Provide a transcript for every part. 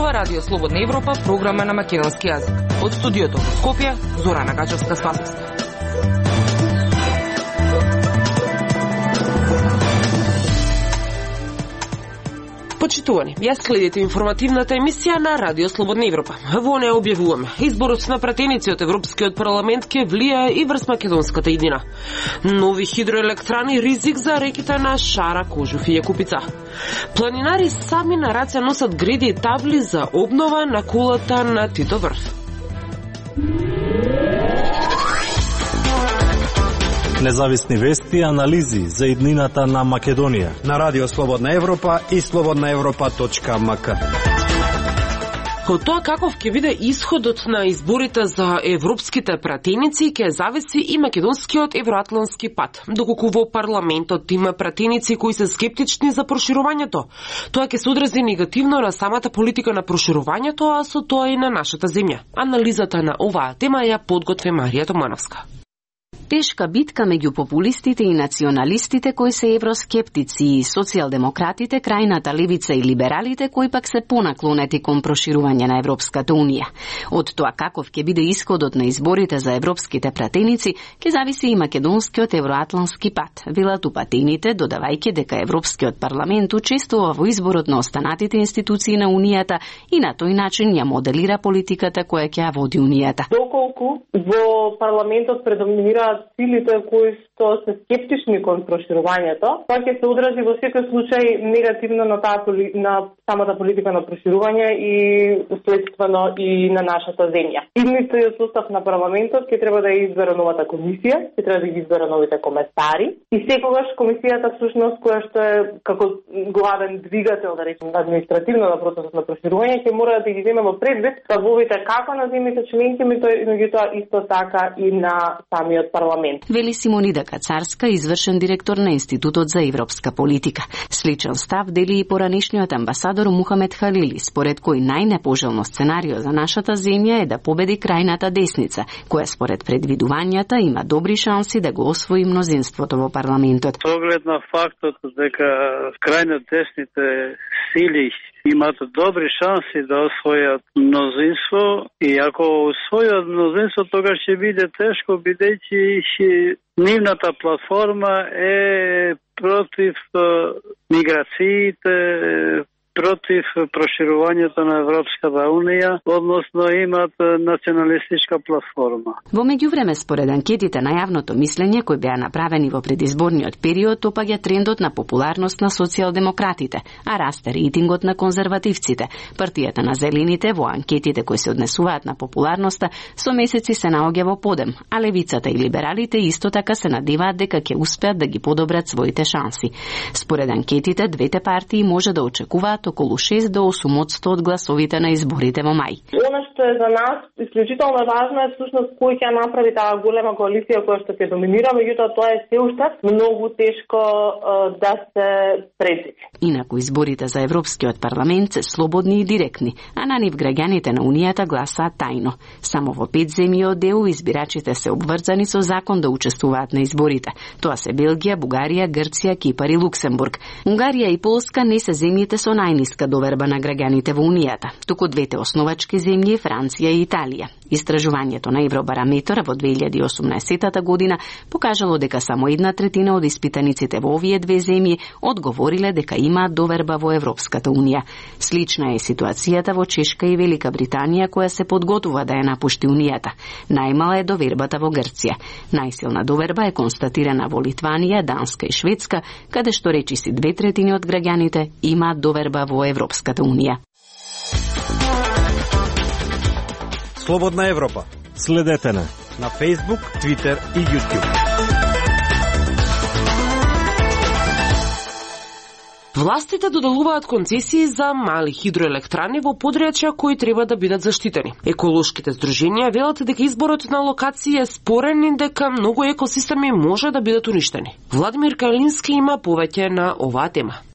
Ова Радио Слободна Европа, програма на македонски јазик. Од студиото во Скопје, Зорана Гачевска-Спасовска. Почитувани, јас следите информативната емисија на Радио Слободна Европа. Во неја објавуваме изборот на пратеници од Европскиот парламент ке влијае и врз македонската иднина. Нови хидроелектрани ризик за реките на Шара, Кожуф и Јакупица. Планинари сами на раце носат греди и табли за обнова на кулата на Тито Врв. Независни вести и анализи за иднината на Македонија на Радио Слободна Европа и slobodnaevropa.mk. Од тоа каков ќе биде исходот на изборите за европските пратеници ќе зависи и македонскиот евроатлантски пат. Доколку во парламентот има пратеници кои се скептични за проширувањето, тоа ќе се одрази негативно на самата политика на проширувањето, а со тоа и на нашата земја. Анализата на оваа тема ја подготви Марија Томановска. Тешка битка меѓу популистите и националистите кои се евроскептици и социјалдемократите, крајната левица и либералите кои пак се понаклонети кон проширување на Европската Унија. Од тоа каков ќе биде исходот на изборите за европските пратеници, ќе зависи и македонскиот евроатлантски пат, велат упатените, додавајќи дека Европскиот парламент учествува во изборот на останатите институции на Унијата и на тој начин ја моделира политиката која ќе ја води Унијата. Доколку во парламентот предоминираат силите кои што се скептични кон проширувањето, тоа ќе се одрази во секој случај негативно на на самата политика на проширување и следствено и на нашата земја. Идниот состав на парламентот ќе треба да ја избере новата комисија, ќе треба да ги избере новите комесари и секогаш комисијата всушност која што е како главен двигател, да речем, административно на процесот на проширување, ќе мора да ги земе во предвид ставовите како на земјите членки, меѓутоа исто така и на самиот парламент. Вели Симонида Кацарска, извршен директор на Институтот за европска политика. Сличен став дели и поранешниот амбасадор Мухамед Халили, според кој најнепожелно сценарио за нашата земја е да победи крајната десница, која според предвидувањата има добри шанси да го освои мнозинството во парламентот. С оглед на фактот дека крајно десните сили имат добри шанси да освојат мнозинство и ако освојат мнозинство, тогаш ќе биде тешко, бидејќи нивната платформа е против миграциите, против проширувањето на Европската Унија, односно имат националистичка платформа. Во меѓувреме, според анкетите на јавното мислење кои беа направени во предизборниот период, опаѓа трендот на популарност на социјалдемократите, а расте рейтингот на конзервативците. Партијата на зелените во анкетите кои се однесуваат на популарноста со месеци се наоѓа во подем, а левицата и либералите исто така се надеваат дека ќе успеат да ги подобрат своите шанси. Според анкетите, двете партии може да очекуваат околу 6 до 8% од гласовите на изборите во мај. Она што е за нас исклучително важно е всушност кој ќе направи таа голема коалиција која што ќе доминира, меѓутоа тоа е се уште многу тешко да се предвиди. Инаку изборите за Европскиот парламент се слободни и директни, а на нив граѓаните на Унијата гласаат тајно. Само во 5 земји од ЕУ избирачите се обврзани со закон да учествуваат на изборите. Тоа се Белгија, Бугарија, Грција, Кипар и Луксембург. Унгарија и Полска не се земјите со најниска доверба на граѓаните во Унијата, туку двете основачки земји Франција и Италија. Истражувањето на Евробараметар во 2018 година покажало дека само 1/3 од испитаниците во овие две земји одговориле дека имаат доверба во Европската Унија. Слична е ситуацијата во Чешка и Велика Британија, која се подготвува да ја напушти Унијата. Најмала е довербата во Грција. Најсилна доверба е констатирана во Литванија, Данска и Шведска, каде што речиси 2/3 од граѓаните имаат доверба во Европската Унија. Слободна Европа. Следете на Facebook, Twitter и YouTube. Властите доделуваат концесии за мали хидроелектрани во подрачја кои треба да бидат заштитени. Еколошките здруженија велат дека изборот на локација е спорен и дека многу екосистеми може да бидат уништени. Владимир Калински има повеќе на оваа тема.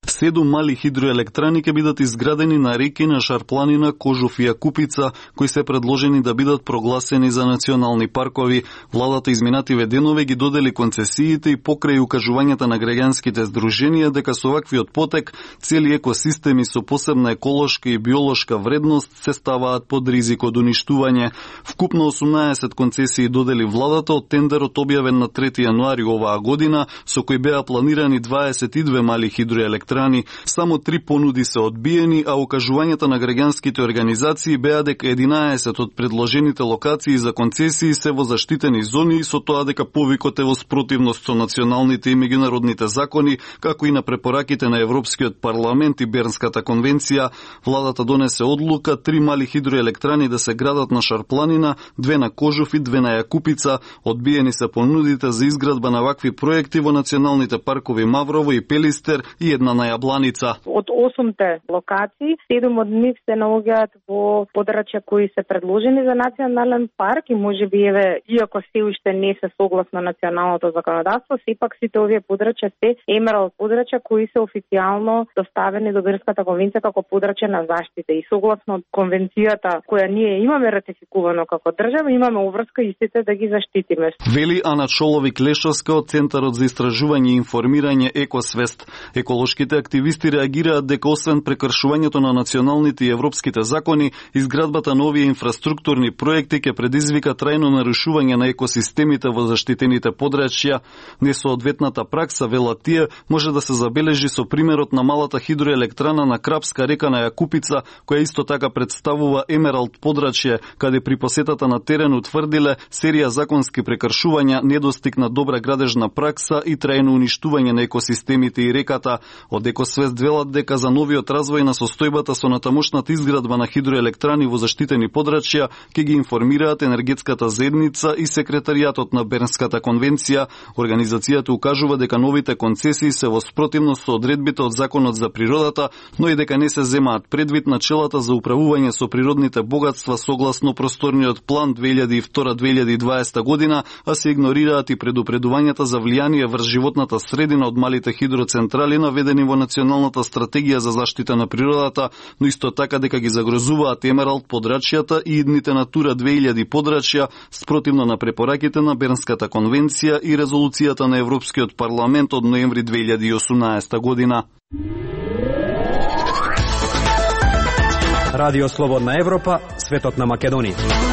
7 мали хидроелектрани ќе бидат изградени на реки на Шарпланина, Кожув и Јакупица, кои се предложени да бидат прогласени за национални паркови. Владата изминативе денове ги додели концесиите и покрај укажувањата на граѓанските здруженија дека со ваквиот потек цели екосистеми со посебна еколошка и биолошка вредност се ставаат под ризик од уништување. Вкупно 18 концесии додели владата од тендерот објавен на 3 јануари оваа година, со кој беа планирани 22 мали хидроелектрани. Само 3 понуди се одбиени, а укажувањата на граѓанските организации беа дека 11 од предложените локации за концесии се во заштитени зони и со тоа дека повикот е во спротивност со националните и меѓународните закони, како и на препораките на Европскиот парламент и Бернската конвенција. Владата донесе одлука 3 мали хидроелектрани да се градат на Шарпланина, 2 на Кожув и 2 на Јакупица. Одбиени се понудите за изградба на вакви проекти во националните паркови Маврово и Пелистер и една на Јабланица. Од 8 локации, 7 од нив се наоѓаат во подрачја кои се предложени за национален парк и можеби иако се уште не се согласно националното законодавство, сепак сите овие подрачја се емералд подрачја кои се официјално доставени до Бернската конвенција како подрачје на заштита и согласно конвенцијата која ние имаме ратификувано како држава, имаме обврска истите да ги заштитиме. Вели Ана Чоловик-Лешовска од Центарот за истражување и информирање Екосвест. Еколошките активисти реагираат дека освен прекршувањето на националните и европските закони, изградбата на овие инфраструктурни проекти ќе предизвика трајно нарушување на екосистемите во заштитените подрачја. Несоодветната пракса, велат тие, може да се забележи со примерот на малата хидроелектрана на Крапска река на Јакупица, која исто така представува емералд подрачје, каде при посетата на терен утврдиле серија законски прекршувања, недостиг на добра градежна пракса и трајно уништување на екосистемите и реката. Од Екосвест велат дека за новиот развој на состојбата со натамошната изградба на хидроелектрани во заштитени подрачја ќе ги информираат енергетската заедница и секретаријатот на Бернската конвенција. Организацијата укажува дека новите концесии се во спротивност со одредбите од Законот за природата, но и дека не се земаат предвид начелата за управување со природните богатства согласно просторниот план 2002-2020 година, а се игнорираат и предупредувањата за влијание врз животната средина од малите хидроцентрали наведени во Националната стратегија за заштита на природата, но исто така дека ги загрозуваат емералд подрачјата и идните Натура 2000 подрачја, спротивно на препораките на Бернската конвенција и резолуцијата на Европскиот парламент од ноември 2018 година. Радио Слободна Европа, светот на Македонија.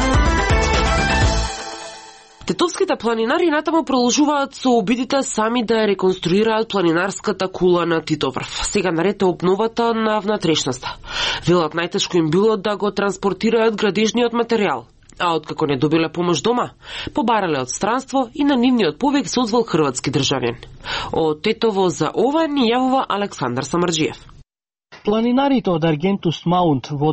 Тетовските планинари натаму продолжуваат со обидите сами да ја реконструираат планинарската кула на Титоврв. Сега наред е обновата на внатрешноста. Велат најтешко им било да го транспортираат градежниот материјал. А откако не добиле помош дома, побарале од странство и на нивниот повик се озвал хрватски државјан. Од Тетово за ова ни јавува Александар Самарџиев. Планинарите од Аргентус Маунт во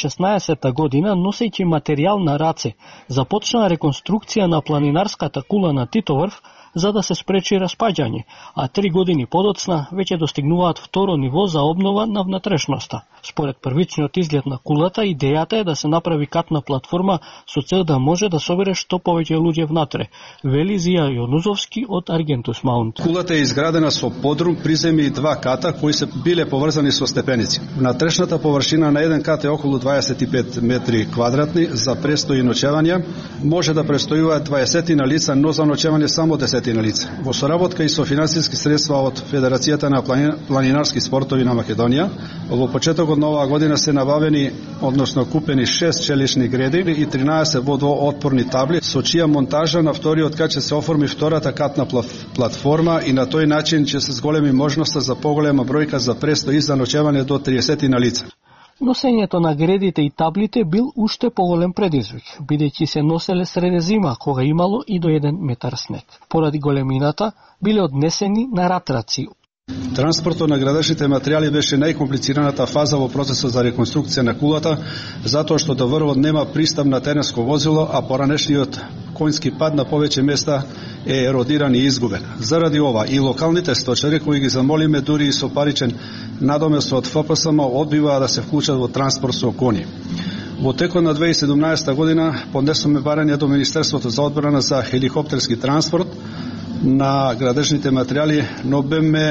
2016 година, носејќи материјал на раце, започнаа реконструкција на планинарската кула на Титоврв за да се спречи распаѓање, а 3 години подоцна веќе достигнуваат второ ниво за обнова на внатрешноста. Според првичниот изглед на кулата, идејата е да се направи катна платформа со цел да може да собере што повеќе луѓе внатре, вели Зија Јонузовски од Аргентус Маунт. Кулата е изградена со подрум, приземи и 2 ката кои се биле поврзани со степеници. Внатрешната површина на еден кат е околу 25 метри квадратни за престој и ноќевање. Може да престојуваат 20 на лица, но за ноќевање само 10 на лица. Во соработка и со финансиски средства од Федерацијата на планинарски спортови на Македонија, во почетокот на оваа година се набавени, односно купени 6 челични греди и 13 водоотпорни табли, со чија монтажа на вториот кат ќе се оформи втората катна платформа и на тој начин ќе се зголеми можноста за поголема бројка за престој и за ноќевање до 30 на лица. Носењето на гредите и таблите бил уште поголем предизвик, бидејќи се носеле среде зима, кога имало и до 1 метар снег. Поради големината, биле однесени на ратраци. Транспортот на градежните материјали беше најкомплицираната фаза во процесот за реконструкција на кулата, затоа што до врвот нема пристап на теренско возило, а поранешниот конјски пат на повеќе места е еродиран и изгубен. Заради ова и локалните сточари кои ги замолиме дури и со паричен надомест од ФПСМ одбиваа да се вклучат во транспорт со коњи. Во текот на 2017 година поднесоме барање до Министерството за одбрана за хеликоптерски транспорт на градежните материјали, но беме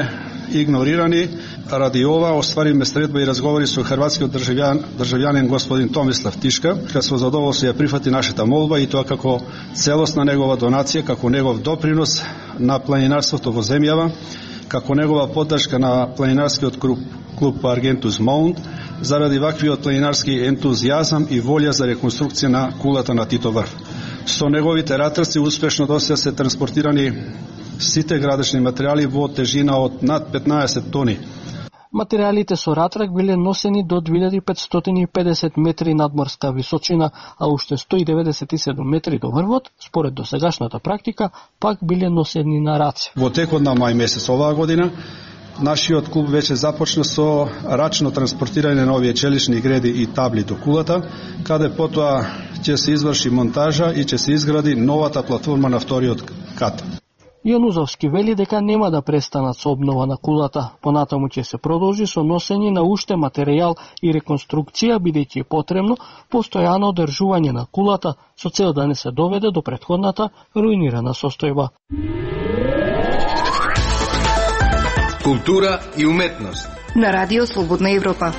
игнорирани. Ради ова остваривме средба и разговори со хрватскиот државјанин господин Томислав Тишка, кој со задоволство ја прифати нашата молба и тоа како целосна негова донација, како негов допринос на планинарството во земјава, како негова поддршка на планинарскиот клуб Аргентус Маунт, заради ваквиот планинарски ентузијазам и волја за реконструкција на кулата на Тито врв. Со неговите ратрци успешно досега се транспортирани сите градични материјали во тежина од над 15 тони. Материјалите со ратрак биле носени до 2550 метри надморска височина, а уште 197 метри до врвот, според досегашната практика, пак биле носени на раце. Во текот на мај месец оваа година, нашиот клуб веќе започна со рачно транспортирање на овие челични греди и табли до кулата, каде потоа ќе се изврши монтажа и ќе се изгради новата платформа на вториот кат. Јанузовски вели дека нема да престанат со обнова на кулата, понатаму ќе се продолжи со носење на уште материјал и реконструкција, бидејќи е потребно постојано одржување на кулата со цел да не се доведе до претходната руинирана состојба. Култура и уметност на Радио Слободна Европа.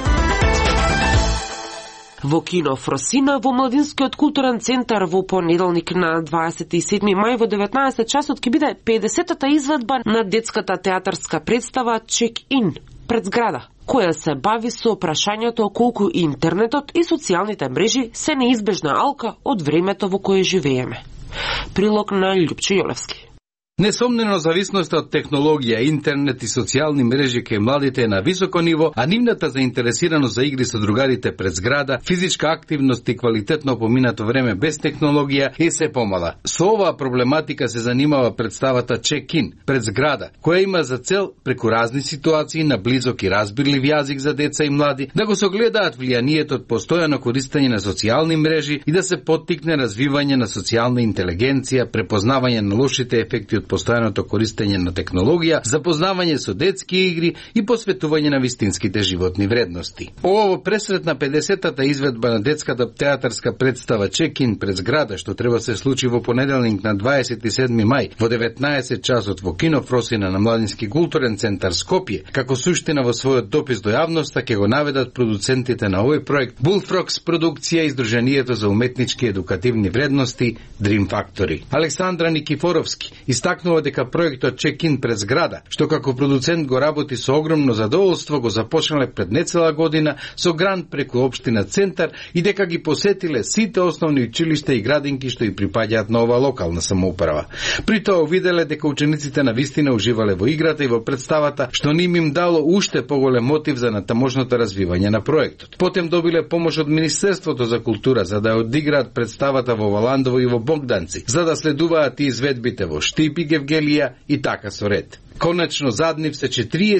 Во кино Фросина во Младинскиот културен центар во понеделник на 27 мај во 19 часот ќе биде 50-та изведба на детската театарска представа Check-in пред зграда, која се бави со прашањето колку интернетот и социјалните мрежи се неизбежна алка од времето во кое живееме. Прилог на Љупчо Јолевски. Несомнено, зависноста од технологија, интернет и социјални мрежи кај младите е на високо ниво, а нивната заинтересираност за игри со другарите пред зграда, физичка активност и квалитетно поминато време без технологија е се помала. Со оваа проблематика се занимава представата Check-in пред зграда, која има за цел преку разни ситуации на близок и разбирлив јазик за деца и млади да го согледаат влијанието од постојано користење на социјални мрежи и да се поттикне развивање на социјална интелигенција, препознавање на лошите ефекти од постојаното користење на технологија, запознавање со детски игри и посветување на вистинските животни вредности. Ово пресретна 50-та изведба на детската театарска представа Check-in пред зграда, што треба се случи во понеделник на 27 мај во 19 часот во кино Фросина на Младински културен центар Скопје, како суштина во својот допис до јавноста ќе го наведат продуцентите на овој проект Bullfrogs продукција и Сдруженијето за уметнички едукативни вредности Dream Factory. Александра Никифоровски истакнува дека проектот Check-in пред зграда, што како продуцент го работи со огромно задоволство, го започнале пред нецела година со грант преку општина Центар и дека ги посетиле сите основни училишта и градинки што и припаѓаат на ова локална самоуправа. При тоа виделе дека учениците на вистина уживале во играта и во представата, што ним им дало уште поголем мотив за натаможното развивање на проектот. Потем добиле помош од Министерството за култура за да одиграат представата во Валандово и во Богданци, за да следуваат и изведбите во Штип и Гевгелија и така со ред. Конечно, заднив се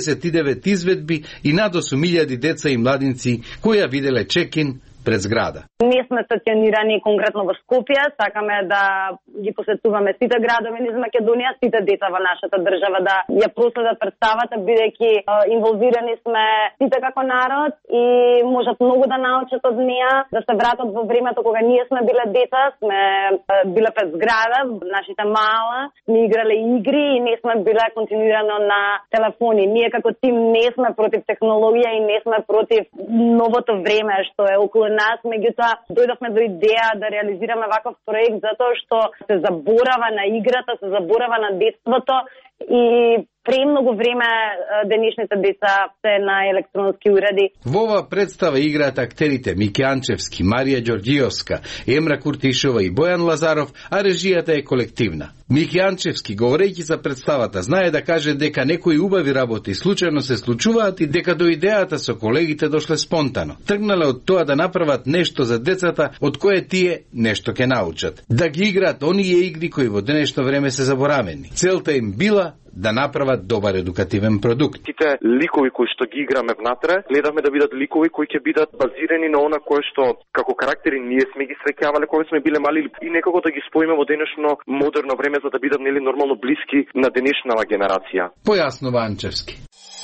49 изведби и над 8.000 деца и младинци кои ја виделе Check-in пред зграда. Ние сме стационирани конкретно во Скопје, сакаме да ги посетуваме сите градови низ Македонија, сите деца во нашата држава да ја проследат представата, бидејќи инволвирани сме сите како народ и можат многу да научат од неа, да се вратат во времето кога ние сме биле деца, сме биле пред зграда, нашите мала, сме играле игри и не сме биле континуирано на телефони. Ние како тим не сме против технологија и не сме против новото време што е околу нас, меѓутоа дојдовме до идеја да реализираме ваков проект затоа што се заборава на играта, се заборава на детството и премногу време денешните деца се на електронски уреди. Во оваа представа играат актерите Мики Анчевски, Марија Ѓорѓиовска, Емра Куртишова и Бојан Лазаров, а режијата е колективна. Мики Анчевски, говорејќи за представата, знае да каже дека некои убави работи случајно се случуваат и дека до идејата со колегите дошле спонтано. Тргнале од тоа да направат нешто за децата, од кое тие нешто ќе научат. Да ги играат оние игри кои во денешно време се заборавени. Целта им била да направат добар едукативен продукт. Сите ликови кои што ги играме внатре, гледаме да бидат ликови кои ќе бидат базирани на она кое што како карактери ние сме ги среќавале кога сме биле мали и некако да ги споиме во денешно модерно време за да бидат нели нормално блиски на денешнава генерација. Појаснува Анчевски.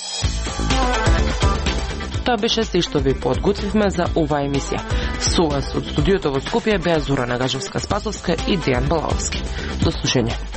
Тоа беше се што ви подготвивме за оваа емисија. Со вас од студиото во Скопје беа Зорана Гажевска-Спасовска и Дејан Балаовски. До слушање.